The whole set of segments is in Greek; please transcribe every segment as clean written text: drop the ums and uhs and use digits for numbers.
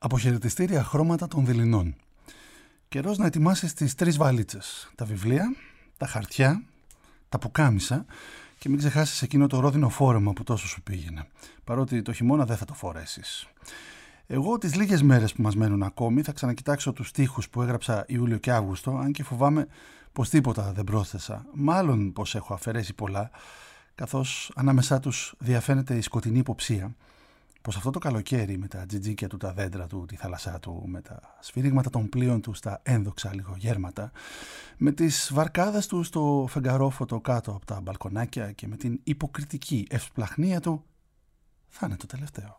Αποχαιρετιστήρια χρώματα των δειλινών. Καιρός να ετοιμάσεις τις 3 βαλίτσες. Τα βιβλία, τα χαρτιά, τα πουκάμισα και μην ξεχάσεις εκείνο το ρόδινο φόρεμα που τόσο σου πήγαινε. Παρότι το χειμώνα δεν θα το φορέσεις. Εγώ τις λίγες μέρες που μας μένουν ακόμη θα ξανακοιτάξω τους στίχους που έγραψα Ιούλιο και Αύγουστο, αν και φοβάμαι πως τίποτα δεν πρόσθεσα. Μάλλον πως έχω αφαιρέσει πολλά, καθώς ανάμεσά τους διαφαίνεται η σκοτεινή υποψία πως αυτό το καλοκαίρι με τα τζιτζίκια του, τα δέντρα του, τη θάλασσά του, με τα σφύριγματα των πλοίων του στα ένδοξα λιγογέρματα, με τις βαρκάδες του στο φεγγαρόφωτο κάτω από τα μπαλκονάκια και με την υποκριτική ευσπλαχνία του, θα είναι το τελευταίο.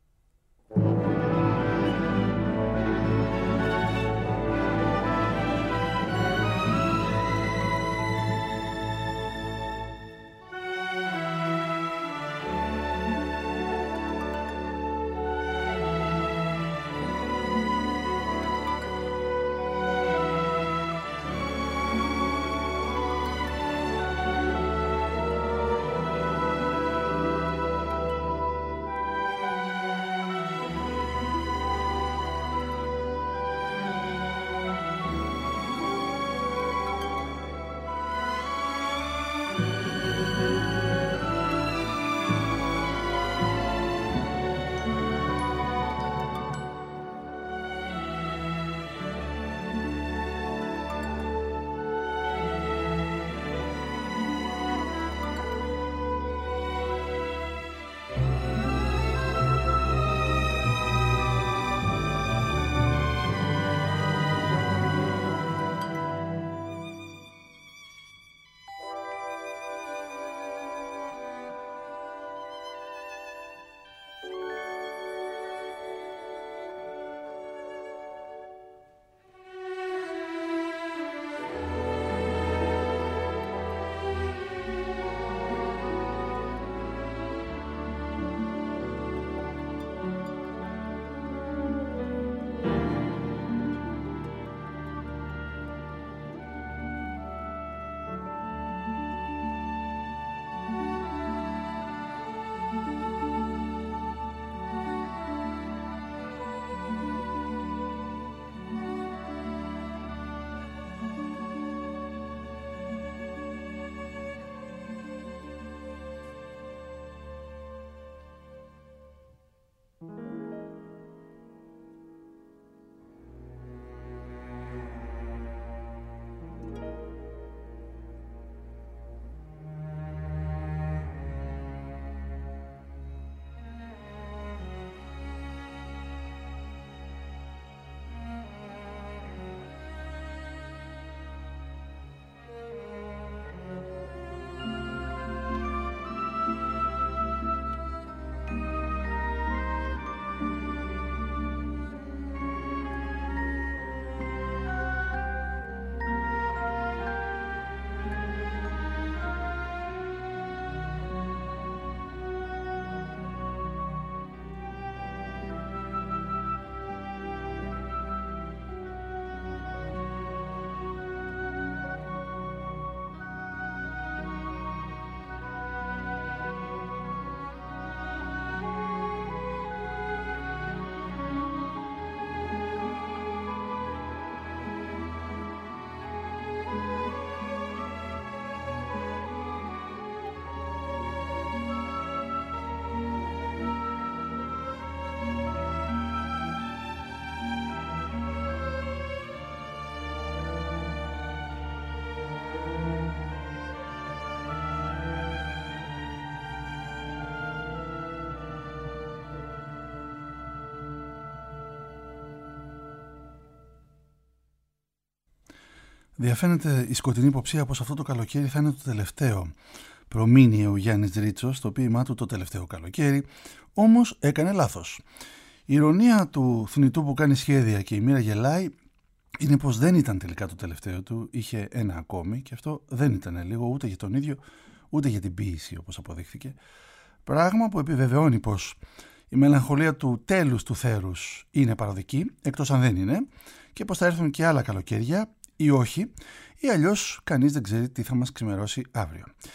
Διαφαίνεται η σκοτεινή υποψία πως αυτό το καλοκαίρι θα είναι το τελευταίο. Προμείνει ο Γιάννης Ρίτσος στο ποίημά του το τελευταίο καλοκαίρι, όμως έκανε λάθος. Η ηρωνία του θνητού που κάνει σχέδια και η μοίρα γελάει είναι πως δεν ήταν τελικά το τελευταίο του, είχε ένα ακόμη και αυτό δεν ήταν λίγο ούτε για τον ίδιο ούτε για την ποίηση όπως αποδείχθηκε. Πράγμα που επιβεβαιώνει πως η μελαγχολία του τέλους του θέρους είναι παροδική, εκτός αν δεν είναι, και πως θα έρθουν και άλλα καλοκαίρια ή όχι, ή αλλιώς κανείς δεν ξέρει τι θα μας ξημερώσει αύριο.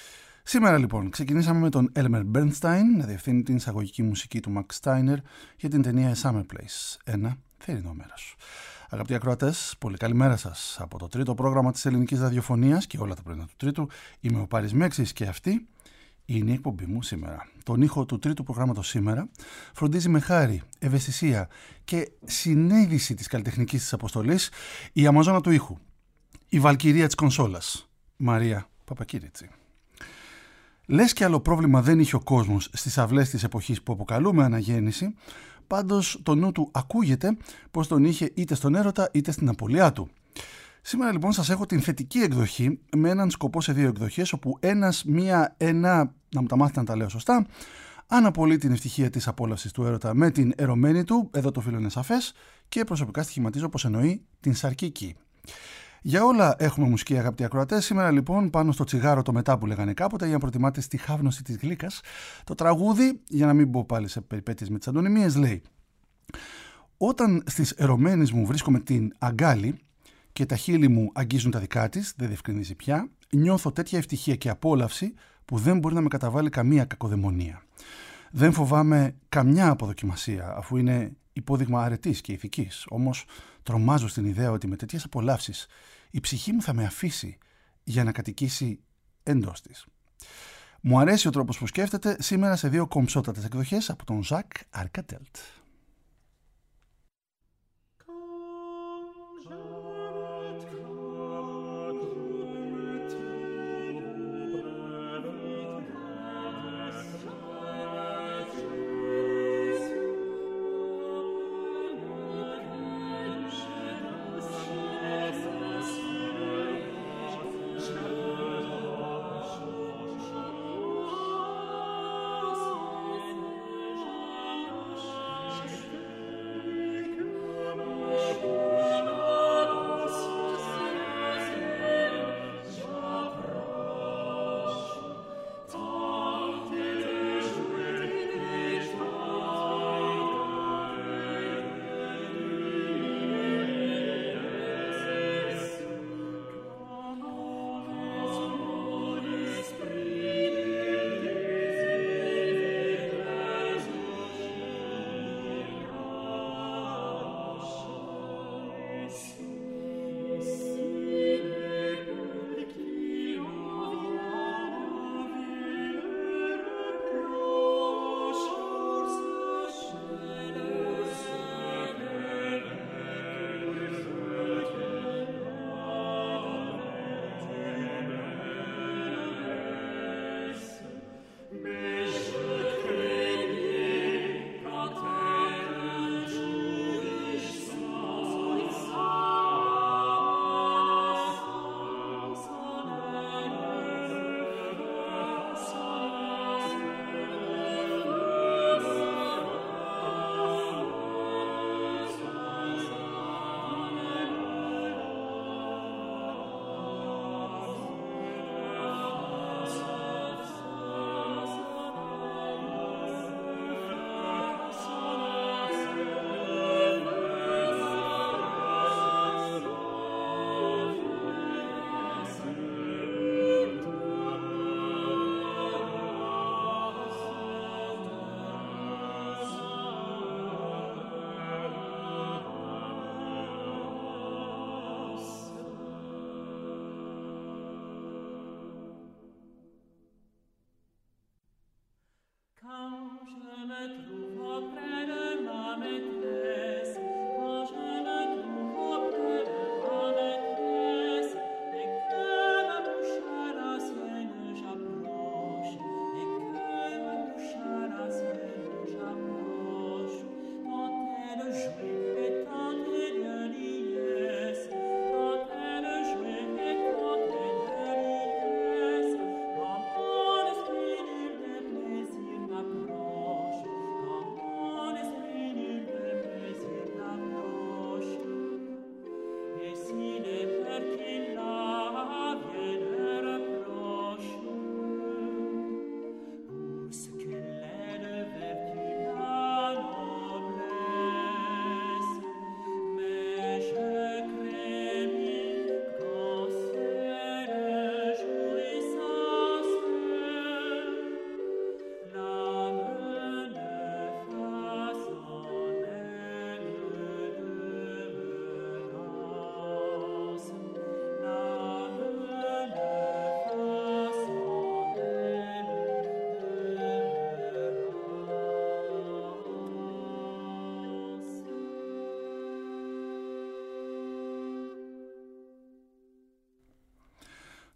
Σήμερα λοιπόν ξεκινήσαμε με τον Elmer Bernstein να διευθύνει την εισαγωγική μουσική του Max Steiner για την ταινία A Summer Place, ένα θερινό μέρος. Αγαπητοί ακροατές, πολύ καλημέρα σας. Από το τρίτο πρόγραμμα της ελληνικής ραδιοφωνίας και όλα τα πρωινά του τρίτου, είμαι ο Πάρης Μέξης και αυτή είναι η εκπομπή μου σήμερα. Τον ήχο του τρίτου προγράμματος σήμερα φροντίζει με χάρη, ευαισθησία και συνέδηση της καλλιτεχνικής της αποστολής η Αμαζόνα του ήχου, η Βαλκυρία της κονσόλας, Μαρία Παπακύριτσι. Λες και άλλο πρόβλημα δεν είχε ο κόσμος στις αυλές της εποχής που αποκαλούμε αναγέννηση, πάντως το νου του ακούγεται πως τον είχε είτε στον έρωτα είτε στην απολειά του. Σήμερα λοιπόν σας έχω την θετική εκδοχή με έναν σκοπό σε δύο εκδοχές, όπου ένα, να μου τα μάθετε να τα λέω σωστά, αναπολύει την ευτυχία της απόλαυσης του έρωτα με την ερωμένη του, εδώ το φίλο είναι σαφές, και προσωπικά στοιχηματίζω πως εννοεί την σαρκική. Για όλα έχουμε μουσική, αγαπητοί ακροατές. Σήμερα λοιπόν πάνω στο τσιγάρο το μετά που λέγανε κάποτε, για να προτιμάτε στη χάβνωση της γλύκας, το τραγούδι, για να μην πω πάλι σε περιπέτειες με τις αντωνυμίες, λέει: «Όταν στις ερωμένες μου βρίσκομαι την αγκάλη και τα χείλη μου αγγίζουν τα δικά της, δεν διευκρινίζει πια, νιώθω τέτοια ευτυχία και απόλαυση που δεν μπορεί να με καταβάλει καμία κακοδαιμονία. Δεν φοβάμαι καμιά αποδοκιμασία, αφού είναι υπόδειγμα αρετής και ηθικής. Όμως τρομάζω στην ιδέα ότι με τέτοιες απολαύσεις η ψυχή μου θα με αφήσει για να κατοικήσει εντός της». Μου αρέσει ο τρόπος που σκέφτεται, σήμερα σε δύο κομψότατες εκδοχές από τον Ζακ Αρκατέλτ.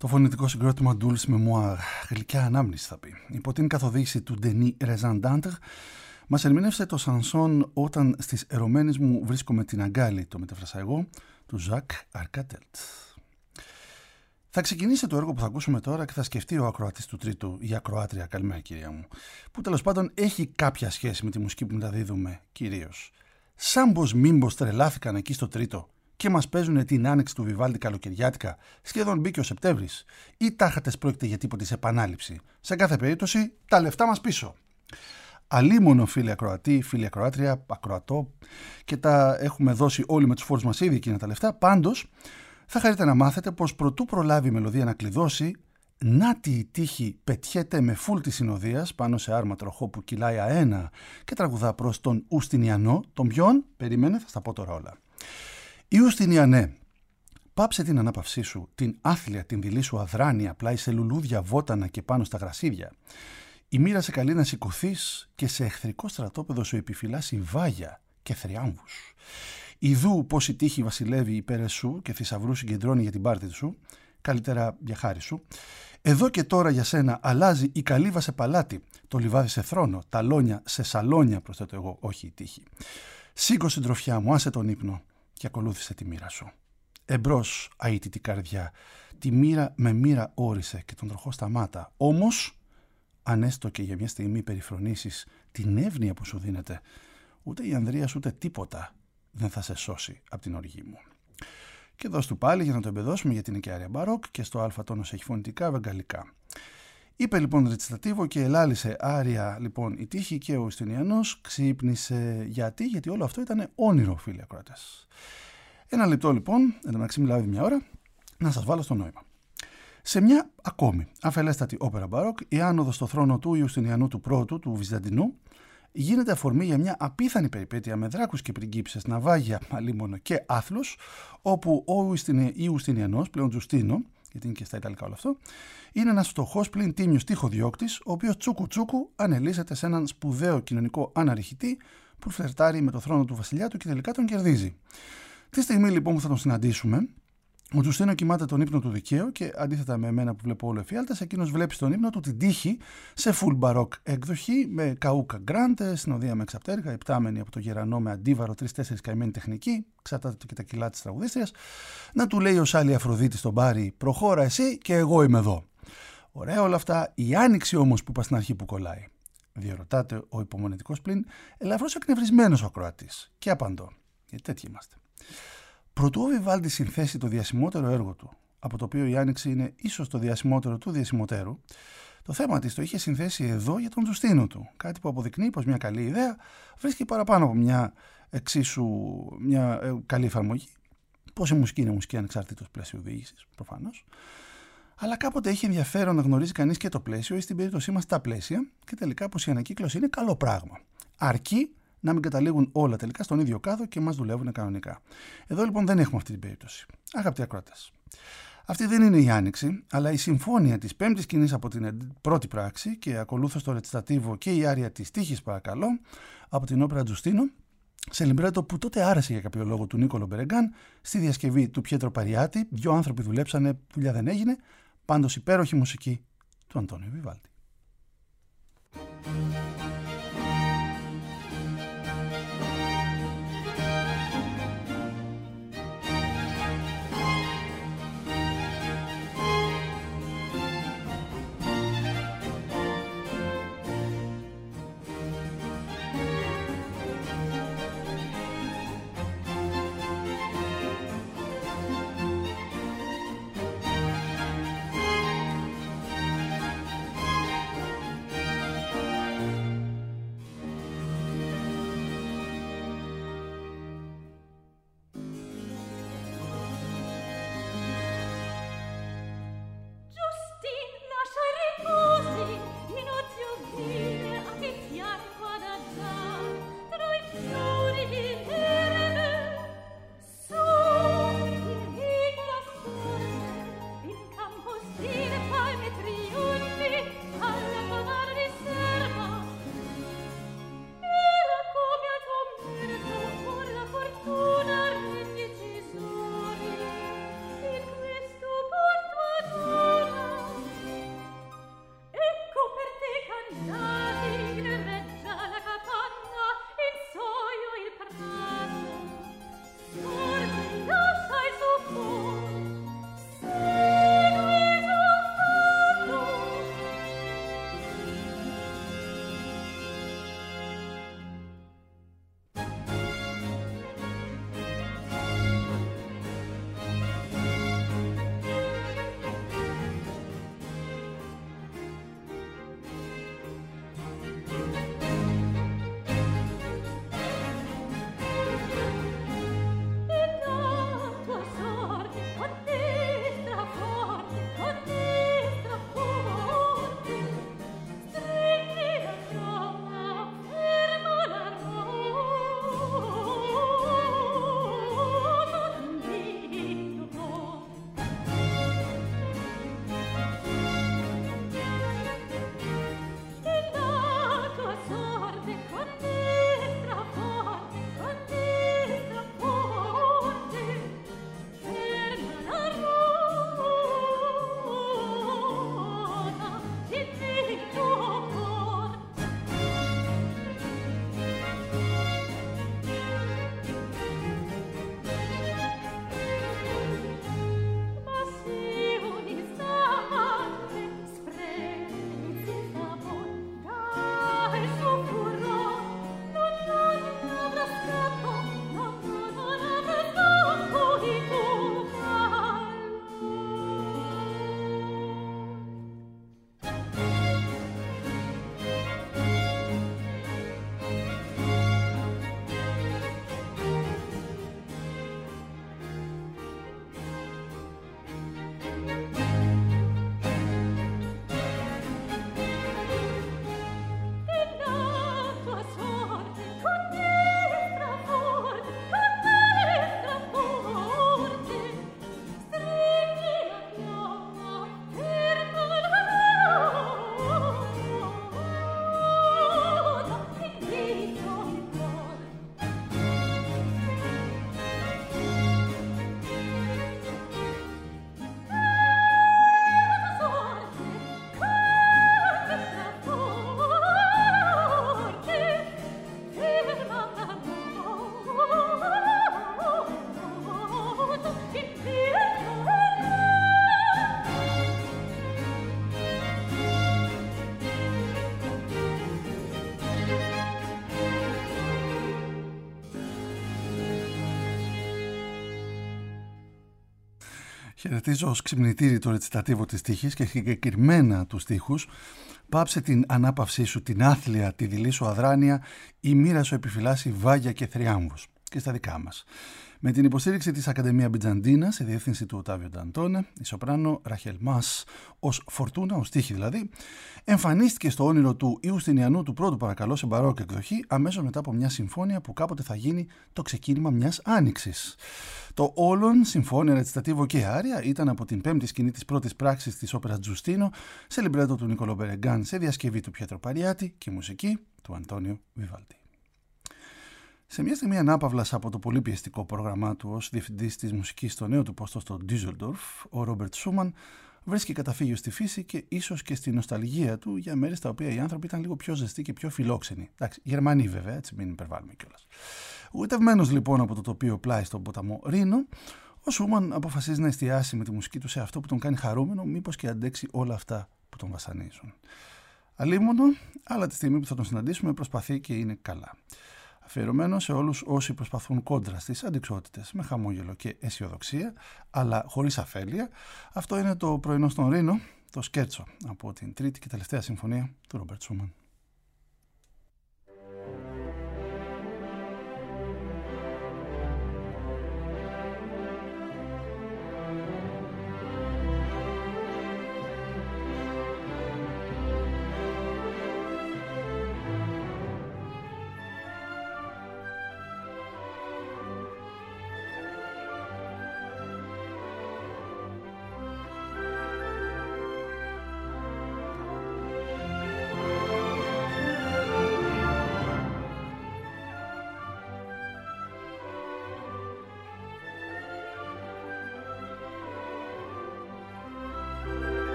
Το φωνητικό συγκρότημα Dulce Memoir, γλυκιά ανάμνηση θα πει, υπό την καθοδήγηση του Denis Rezandantre, μας ερμήνευσε το σανσόν «Όταν στις ερωμένες μου βρίσκομαι την αγκάλη», το μεταφράσα εγώ, του Jacques Arcatelt. Θα ξεκινήσει το έργο που θα ακούσουμε τώρα και θα σκεφτεί ο ακροατής του τρίτου, η ακροάτρια, καλημέρα κυρία μου, που τέλος πάντων έχει κάποια σχέση με τη μουσική που μεταδίδουμε κυρίως. Σαν πως μήμπως τρελάθηκαν εκεί στο τρίτο και μας παίζουν την άνοιξη του Βιβάλντι καλοκαιριάτικα, σχεδόν μπήκε ο Σεπτέμβρης, ή τάχατες πρόκειται για τίποτη σε επανάληψη. Σε κάθε περίπτωση, τα λεφτά μας πίσω. Αλίμονο φίλοι ακροατή, φίλοι ακροάτρια, ακροατό, και τα έχουμε δώσει όλοι με τους φόρους μας ήδη εκείνα τα λεφτά. Πάντως, θα χαρείτε να μάθετε πως προτού προλάβει η μελωδία να κλειδώσει, νάτι η τύχη πετιέται με φουλ της συνοδείας πάνω σε άρμα τροχό που κυλάει αένα και τραγουδά προς τον Ουστινιανό. Τον ποιον? Περίμενε, θα στα πω τώρα όλα. Η Ουστινιανέ, πάψε την ανάπαυσή σου, την άθλια, την δειλή σου αδράνεια πλάι σε λουλούδια βότανα και πάνω στα γρασίδια. Η μοίρα σε καλεί να σηκωθείς και σε εχθρικό στρατόπεδο σου επιφυλάσσει βάγια και θριάμβους. Ιδού πως η τύχη βασιλεύει υπέρ εσού και θησαυρού συγκεντρώνει για την πάρτη σου, καλύτερα για χάρη σου. Εδώ και τώρα για σένα αλλάζει η καλύβα σε παλάτι, το λιβάδι σε θρόνο, τα λόνια σε σαλόνια, προσθέτω εγώ, όχι η τύχη. Σήκω συντροφιά μου, άσε τον ύπνο και ακολούθησε τη μοίρα σου. Εμπρός, αήτητη καρδιά, τη μοίρα με μοίρα όρισε και τον τροχό σταμάτα. Όμως, αν έστω και για μια στιγμή περιφρονήσεις την εύνοια που σου δίνεται, ούτε η Ανδρείας ούτε τίποτα δεν θα σε σώσει από την οργή μου. Και δώσ' του πάλι για να το εμπεδώσουμε, γιατί είναι και άρια μπαρόκ και στο α τόνος έχει φωνητικά βεγγαλικά. Είπε λοιπόν ρετσιτατίβο και ελάλησε άρια λοιπόν η τύχη και ο Ουστινιανός ξύπνησε. Γιατί όλο αυτό ήταν όνειρο, φίλοι ακροατές. Ένα λεπτό λοιπόν, εν τω μεταξύ μιλάω μια ώρα, να σας βάλω στο νόημα. Σε μια ακόμη αφελέστατη όπερα μπαρόκ, η άνοδος στο θρόνο του Ιουστινιανού του πρώτου, του Βυζαντινού, γίνεται αφορμή για μια απίθανη περιπέτεια με δράκους και πριγκίψες, ναυάγια, αλίμονο και άθλους, όπου ο Ιουστινιανός, πλέον Τζουστίνο, γιατί είναι και στα Ιταλικά όλο αυτό, είναι ένας φτωχός πλην τίμιος τείχοδιώκτης, ο οποίος τσούκου τσούκου ανελίσσεται σε έναν σπουδαίο κοινωνικό αναρριχητή που φλερτάρει με το θρόνο του βασιλιά του και τελικά τον κερδίζει. Τη στιγμή λοιπόν που θα τον συναντήσουμε, ο Τζουστίνο κοιμάται τον ύπνο του δικαίου και αντίθετα με εμένα που βλέπω όλο εφιάλτες, εκείνος βλέπει στον ύπνο του την τύχη σε full baroque έκδοχη με καούκα γκράντε, συνοδεία με εξαπτέργα, επτάμενη από το γερανό με αντίβαρο, 3-4 καημένη τεχνική, εξαρτάται και τα κιλά της τραγουδίστριας, να του λέει ως άλλη Αφροδίτη στον μπάρι, προχώρα εσύ και εγώ είμαι εδώ. Ωραία όλα αυτά, η άνοιξη όμως που είπα στην αρχή που κολλάει. Διερωτάται ο υπομονετικός πλην, ελαφρώς εκνευρισμένος ο ακροατής. Και απαντώ, γιατί τέτοιοι είμαστε. Προτού ο Βιβάλντι συνθέσει το διασημότερο έργο του, από το οποίο η Άνοιξη είναι ίσως το διασημότερο του διασημοτέρου, το θέμα της το είχε συνθέσει εδώ για τον Τζουστίνο του. Κάτι που αποδεικνύει πως μια καλή ιδέα βρίσκει παραπάνω από μια καλή εφαρμογή. Πως η μουσική είναι μουσική ανεξαρτήτως πλαίσιο διήγησης, προφανώς. Αλλά κάποτε έχει ενδιαφέρον να γνωρίζει κανείς και το πλαίσιο, ή στην περίπτωσή μας τα πλαίσια, και τελικά πως η ανακύκλωση είναι καλό πράγμα. Αρκεί να μην καταλήγουν όλα τελικά στον ίδιο κάδο και μας δουλεύουν κανονικά. Εδώ λοιπόν δεν έχουμε αυτή την περίπτωση. Αγαπητοί ακροατές, αυτή δεν είναι η Άνοιξη, αλλά η συμφώνια της πέμπτης σκηνής από την πρώτη πράξη και ακολούθως το ρετσιτατίβο και η άρια της τύχης, παρακαλώ, από την όπερα Τζουστίνο, σε λιμπρέτο που τότε άρεσε για κάποιο λόγο του Νίκολο Μπερεγκάν, στη διασκευή του Πιέτρο Παριάτη. Δυο άνθρωποι δουλέψανε, δουλειά δεν έγινε. Πάντως υπέροχη μουσική του Αντώνιο Βιβάλντι. Χαιρετίζω ως ξυπνητήρι το ρετσιτατίβο της τύχης και συγκεκριμένα τους στίχους. Πάψε την ανάπαυσή σου, την άθλια, τη δειλή σου αδράνεια, η μοίρα σου επιφυλάσσει βάγια και θριάμβους. Και στα δικά μας. Με την υποστήριξη της Ακαδημία Μπιτζαντίνα, σε διεύθυνση του Οτάβιο Νταντώνε, η σοπράνο Ραχέλ Μας, ως φορτούνα, ως τύχη δηλαδή, εμφανίστηκε στο όνειρο του Ιουστινιανού του πρώτου παρακαλώ σε μπαρόκ εκδοχή, αμέσως μετά από μια συμφώνια που κάποτε θα γίνει το ξεκίνημα μιας άνοιξης. Το όλον συμφώνια ρετσιτατίβο και άρια ήταν από την πέμπτη σκηνή της πρώτης πράξης της όπερας Τζουστίνο, σε λιμπρέτο του Νικολό Μπερεγκάν, σε διασκευή του Πιέτρο Παριάτη και μουσική του Αντώνιο Βιβάλντι. Σε μια στιγμή ανάπαυλας από το πολύ πιεστικό πρόγραμμά του ως διευθυντής της μουσικής στο νέο του πόστο στο Ντίζελντορφ, ο Ρόμπερτ Σούμαν βρίσκει καταφύγιο στη φύση και ίσως και στη νοσταλγία του για μέρες τα οποία οι άνθρωποι ήταν λίγο πιο ζεστοί και πιο φιλόξενοι. Εντάξει, Γερμανοί βέβαια, έτσι μην υπερβάλλουμε κιόλας. Γοητευμένος λοιπόν από το τοπίο πλάι στον ποταμό Ρήνο, ο Σούμαν αποφασίζει να εστιάσει με τη μουσική του σε αυτό που τον κάνει χαρούμενο, μήπως και αντέξει όλα αυτά που τον βασανίζουν. Αλίμονο, αλλά τη στιγμή που θα τον συναντήσουμε προσπαθεί και είναι καλά. Αφιερωμένο σε όλους όσοι προσπαθούν κόντρα στις αντιξότητες με χαμόγελο και αισιοδοξία, αλλά χωρίς αφέλεια. Αυτό είναι το πρωινό στον Ρήνο, το σκέρτσο από την τρίτη και τελευταία συμφωνία του Ρόμπερτ Σούμαν.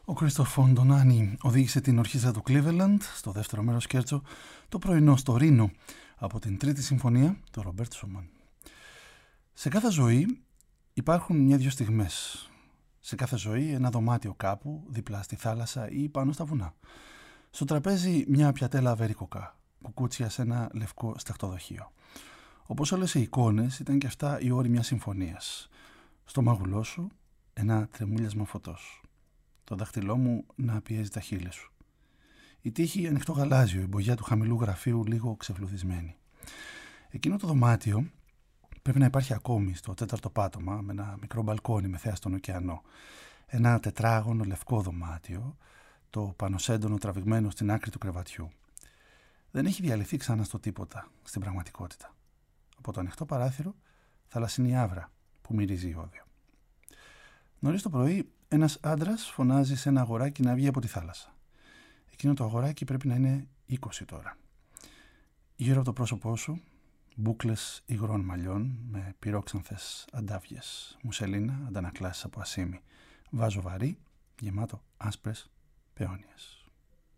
Ο Κρίστοφ Φοντονάνι οδήγησε την ορχήστρα του Cleveland στο δεύτερο μέρος σκέρτσο το πρωινό στο Ρήνο από την τρίτη συμφωνία του Ρομπέρτ Σούμαν. Σε κάθε ζωή υπάρχουν μια-δυο στιγμές. Σε κάθε ζωή ένα δωμάτιο κάπου δίπλα στη θάλασσα ή πάνω στα βουνά. Στο τραπέζι μια πιατέλα αβέρικοκα, κουκούτσια σε ένα λευκό σταχτοδοχείο. Όπως όλες οι εικόνες ήταν και αυτά οι όροι μιας συμφωνίας. Στο μάγουλό σου ένα τρεμούλιασμα φωτός. Το δάχτυλό μου να πιέζει τα χείλη σου. Η τύχη ανοιχτό γαλάζιο, η μπογιά του χαμηλού γραφείου λίγο ξεφλουδισμένη. Εκείνο το δωμάτιο πρέπει να υπάρχει ακόμη στο τέταρτο πάτωμα, με ένα μικρό μπαλκόνι με θέα στον ωκεανό. Ένα τετράγωνο λευκό δωμάτιο, το πανοσέντονο τραβηγμένο στην άκρη του κρεβατιού. Δεν έχει διαλυθεί ξανά στο τίποτα, στην πραγματικότητα. Από το ανοιχτό παράθυρο, θαλασσινή άβρα που μυρίζει ιόδιο. Νωρίς το πρωί, ένας άντρας φωνάζει σε ένα αγοράκι να βγει από τη θάλασσα. Εκείνο το αγοράκι πρέπει να είναι 20 τώρα. Γύρω από το πρόσωπό σου, μπούκλες υγρών μαλλιών με πυρόξανθες αντάβιες, μουσελίνα, αντανακλάσεις από ασίμι, βάζο βαρύ, γεμάτο άσπρες παιώνιες.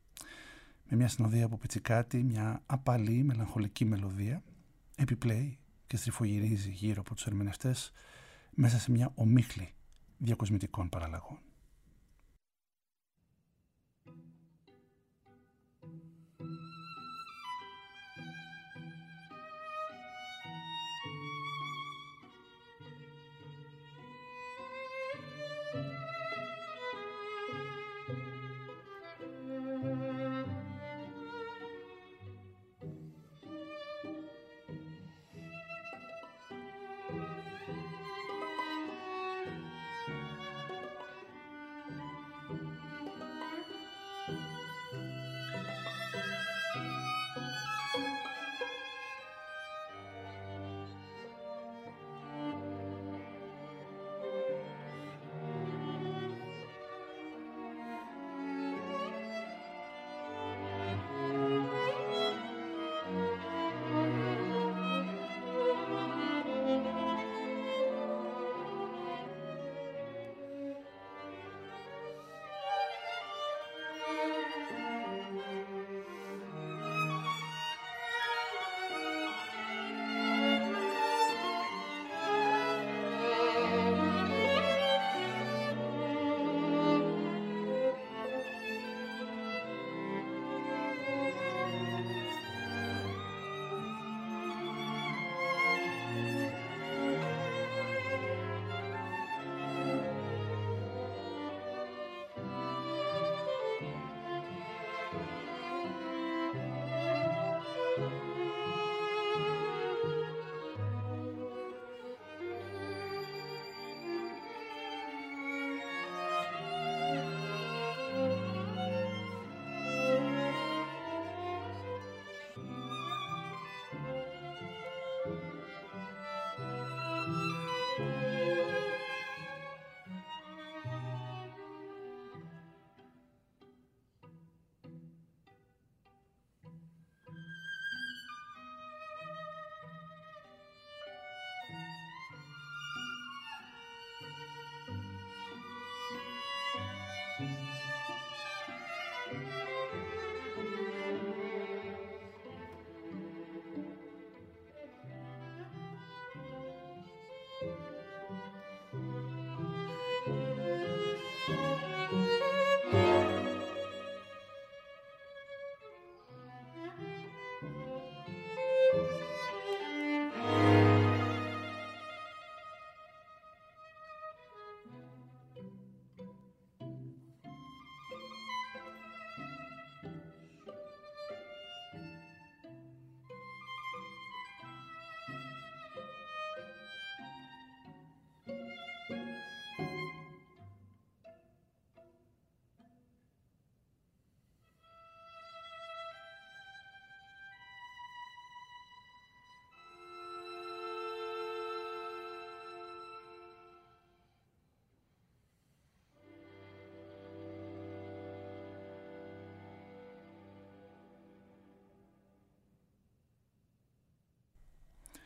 Με μια συνοδεία από πιτσικάτι, μια απαλή μελαγχολική μελωδία, επιπλέει και στριφογυρίζει γύρω από τους ερμηνευτές μέσα σε μια ομίχλη διακοσμητικών παραλλαγών.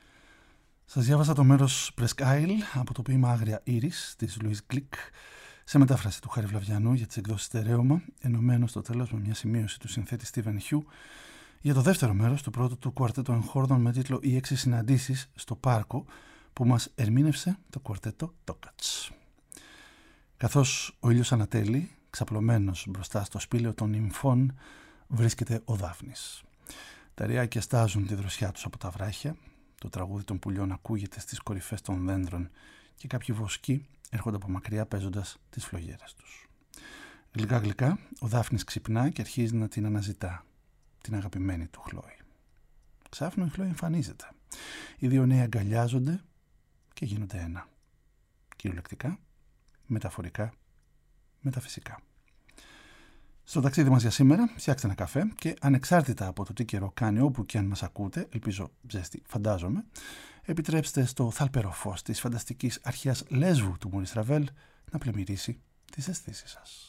Σας διάβασα το μέρος Presque Isle από το ποίημα Άγρια Ήρης της Louise Glück Σε μετάφραση του Χάρη Βλαβιανού για τις εκδόσεις Στερέωμα, ενωμένο στο τέλος με μια σημείωση του συνθέτη Στίβεν Χιου για το δεύτερο μέρος του πρώτου του κουαρτέτο εγχόρδων με τίτλο «Οι 6 συναντήσεις στο πάρκο» που μας ερμήνευσε το κουαρτέτο Τόκατς. Καθώς ο ήλιος ανατέλει, ξαπλωμένος μπροστά στο σπήλαιο των νυμφών, βρίσκεται ο Δάφνης. Τα ριάκια στάζουν τη δροσιά τους από τα βράχια, το τραγούδι των πουλιών ακούγεται στις κορυφές των δέντρων και κάποιοι βοσκοί έρχονται από μακριά παίζοντας τις φλογέρες τους. Γλυκά γλυκά ο Δάφνης ξυπνά και αρχίζει να την αναζητά, την αγαπημένη του Χλόη. Ξάφνου η Χλόη εμφανίζεται. Οι δύο νέοι αγκαλιάζονται και γίνονται ένα. Κυριολεκτικά, μεταφορικά, μεταφυσικά. Στο ταξίδι μας για σήμερα, φτιάξτε ένα καφέ και ανεξάρτητα από το τι καιρό κάνει όπου και αν μας ακούτε, ελπίζω ζέστη, φαντάζομαι, επιτρέψτε στο θαλπερό φως της φανταστικής αρχαίας Λέσβου του Μωρίς Ραβέλ να πλημμυρίσει τις αισθήσεις σας.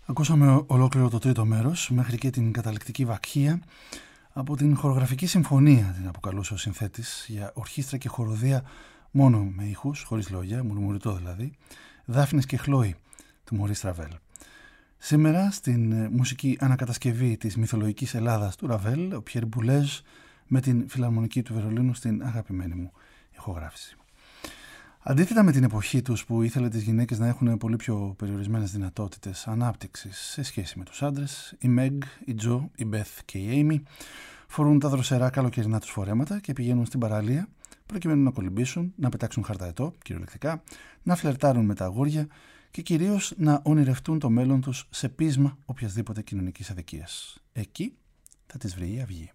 Ακούσαμε ολόκληρο το τρίτο μέρος μέχρι και την καταληκτική Βακχία από την χορογραφική συμφωνία, την αποκαλούσε ο συνθέτης, για ορχήστρα και χοροδία μόνο με ήχους, χωρίς λόγια, μουρμουριτό δηλαδή, Δάφνης και Χλόη του Μωρίς Ραβέλ. Σήμερα στην μουσική ανακατασκευή της μυθολογικής Ελλάδας του Ραβέλ, ο Πιέρ Μπουλέζ με την Φιλαρμονική του Βερολίνου στην αγαπημένη μου ηχογράφηση. Αντίθετα με την εποχή τους που ήθελε τις γυναίκες να έχουν πολύ πιο περιορισμένες δυνατότητες ανάπτυξης σε σχέση με τους άντρες, η Meg, η Τζο, η Beth και η Amy φορούν τα δροσερά καλοκαιρινά τους φορέματα και πηγαίνουν στην παραλία προκειμένου να κολυμπήσουν, να πετάξουν χαρταετό, κυριολεκτικά, να φλερτάρουν με τα αγόρια και κυρίως να ονειρευτούν το μέλλον τους σε πείσμα οποιασδήποτε κοινωνικής αδικίας. Εκεί θα τις βρει η αυγή.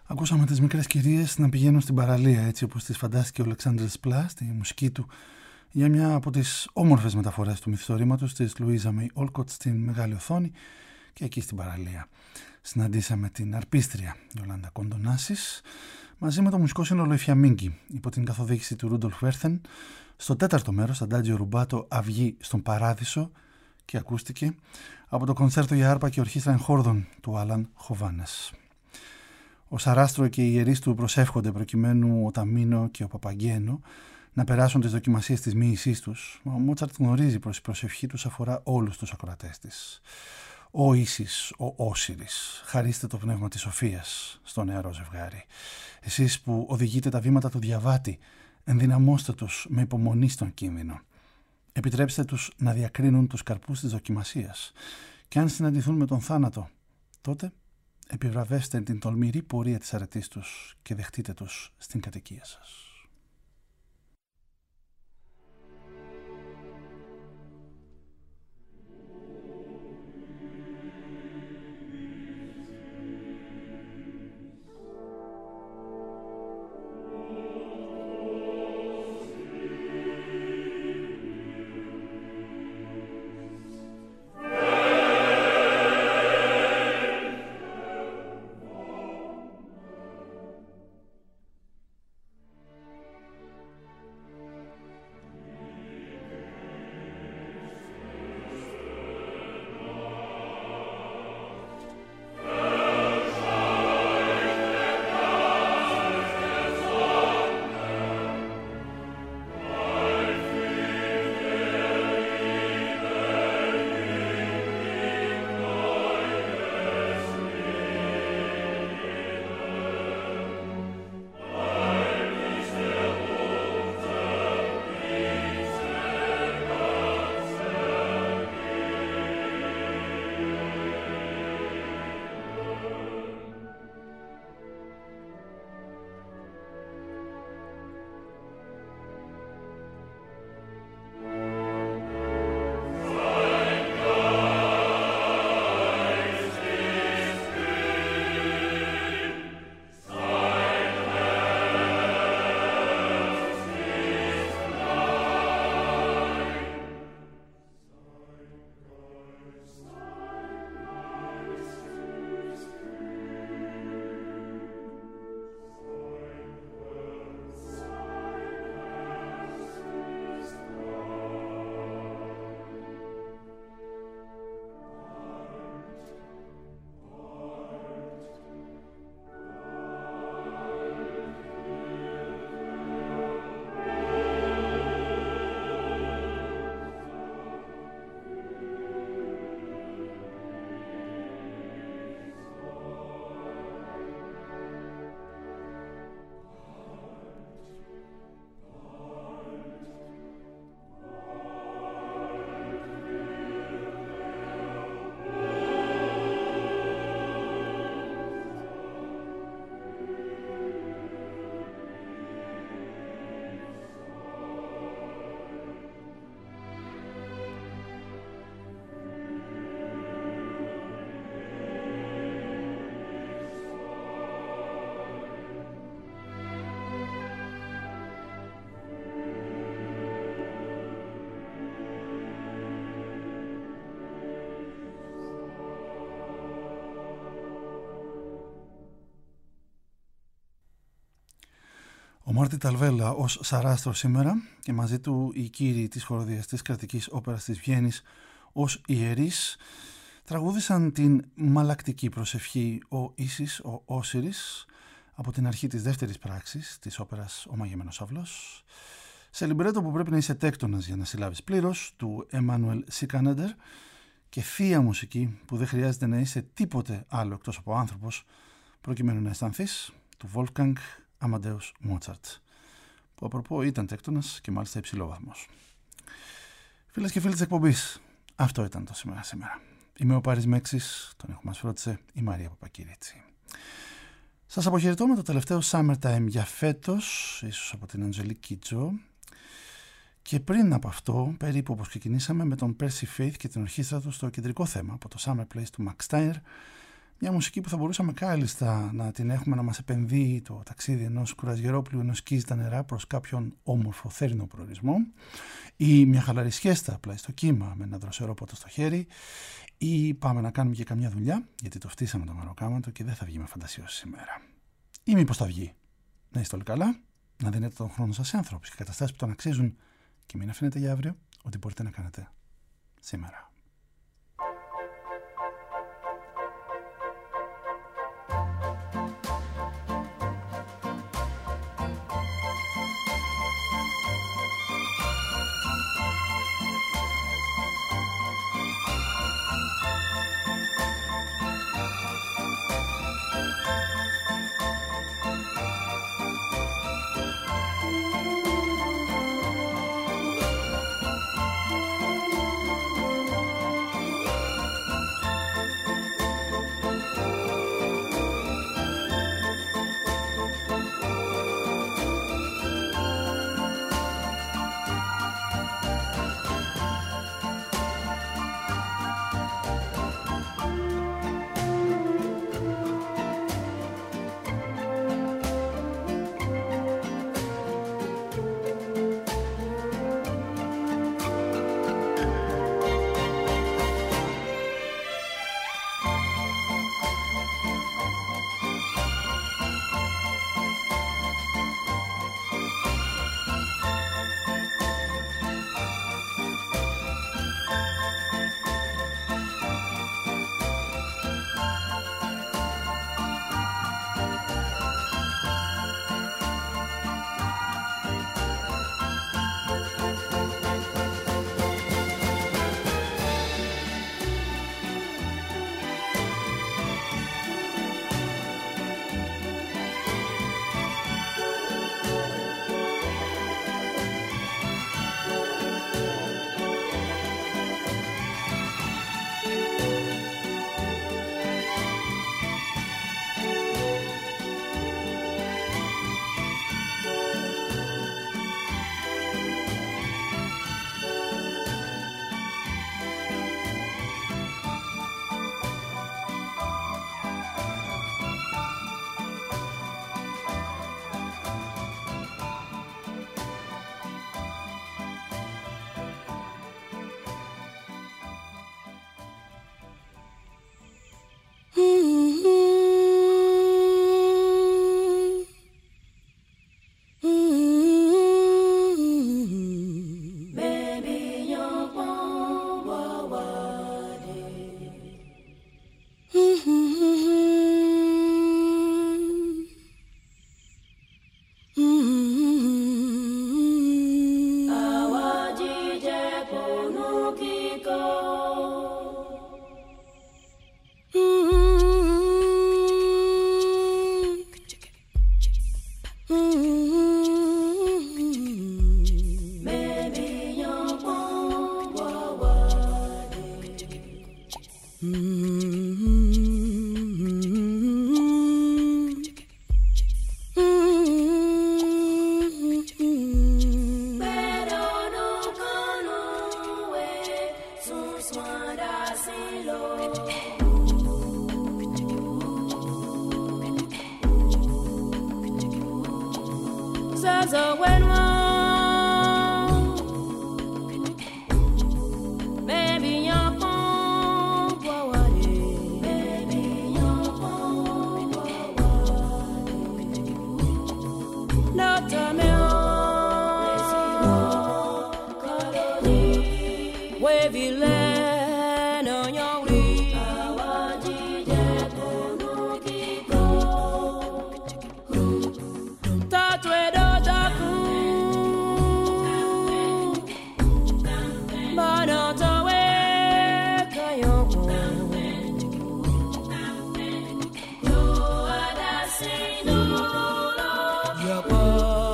Ακούσαμε τις μικρές κυρίες να πηγαίνουν στην παραλία, έτσι όπως τις φαντάστηκε ο Αλεξάνδρ Σπλά στη μουσική του, για μια από τις όμορφες μεταφορές του μυθιστορήματος της Λουίζα Μέι Όλκοτ στην μεγάλη οθόνη. Και εκεί στην παραλία συναντήσαμε την αρπίστρια Ιολάντα Κοντονάσης μαζί με το μουσικό σύνολο «Η Φιαμίνγκη» υπό την καθοδήγηση του Ρούντολφ Βέρθεν στο τέταρτο μέρος, Αντάτζιο Ρουμπάτο «Αυγή στον Παράδεισο», και ακούστηκε από το κονσέρτο για άρπα και ορχήστρα εγχόρδων του Άλαν Χοβάνες. Ο Σαράστρο και οι ιερείς του προσεύχονται προκειμένου ο Ταμίνο και ο Παπαγγένο να περάσουν τις δοκιμασίες της μοίησής τους. Ο Μότσαρτ γνωρίζει πως η προσευχή τους αφορά όλους τους ακροατές της. Ο Ίσης, ο Όσιρης, χαρίστε το πνεύμα της σοφίας στο νεαρό ζευγάρι. Εσείς που οδηγείτε τα βήματα του διαβάτη, ενδυναμώστε τους με υπομονή στον κίνδυνο. Επιτρέψτε τους να διακρίνουν τους καρπούς της δοκιμασίας. Και αν συναντηθούν με τον θάνατο, τότε επιβραβεύστε την τολμηρή πορεία της αρετής τους και δεχτείτε τους στην κατοικία σας. Ο Μάρτι Ταλβέλα ως Σαράστρο σήμερα και μαζί του οι κύριοι της χοροδιαστής κρατικής όπερας της Βιέννης ως ιερείς τραγούδησαν την μαλακτική προσευχή ο Ίσης, ο Όσιρης από την αρχή της δεύτερης πράξης της όπερας «Ο Μαγεμένος Αυλός», σε λιμπρέτο που πρέπει να είσαι τέκτονας για να συλλάβεις πλήρως, του Εμμάνουελ Σικάνεντερ, και θεία μουσική που δεν χρειάζεται να είσαι τίποτε άλλο εκτός από άνθρωπος προκειμένου να αισθανθείς, του Wolfgang Amadeus Mozart, που απροπό ήταν τέκτονας και μάλιστα υψηλόβαθμος. Φίλες και φίλοι της εκπομπής, αυτό ήταν το σήμερα. Είμαι ο Πάρης Μέξης, τον ήχο μας φρόντισε η Μαρία Παπακυρίτσι. Σας αποχαιρετώ με το τελευταίο Summertime για φέτος, ίσως από την Αντζελίκ Κίτζο, και πριν από αυτό, περίπου όπως ξεκινήσαμε, με τον Percy Faith και την ορχήστρα του στο κεντρικό θέμα από το Summer Place του Max Steiner, Μια μουσική που θα μπορούσαμε κάλλιστα να την έχουμε να μας επενδύει το ταξίδι ενός κουρασγερόπλου ενώ σκίζει τα νερά προς κάποιον όμορφο θέρινο προορισμό, ή μια χαλαρή σχέστα απλά στο κύμα με ένα δροσερό ποτό στο χέρι, ή πάμε να κάνουμε και καμιά δουλειά γιατί το φτύσαμε το μεροκάματο και δεν θα βγει με φαντασίωση σήμερα. Ή μήπως θα βγει. Να είστε όλοι καλά, να δίνετε τον χρόνο σας σε άνθρωπους και καταστάσεις που τον αξίζουν και μην αφήνετε για αύριο ό,τι μπορείτε να κάνετε σήμερα.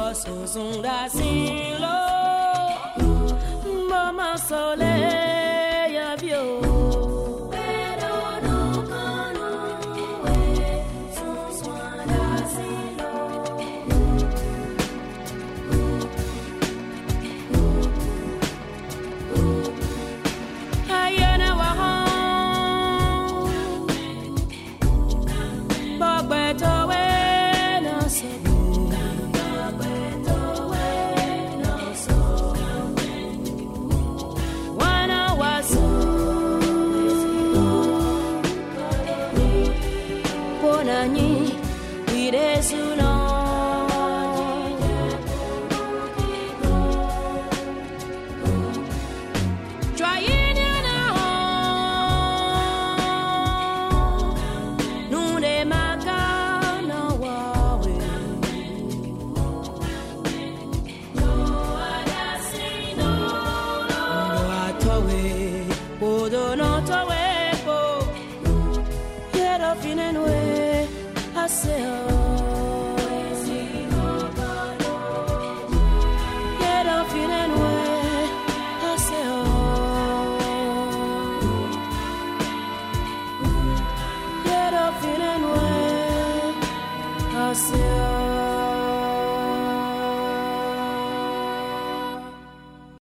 Mama Soleil myself.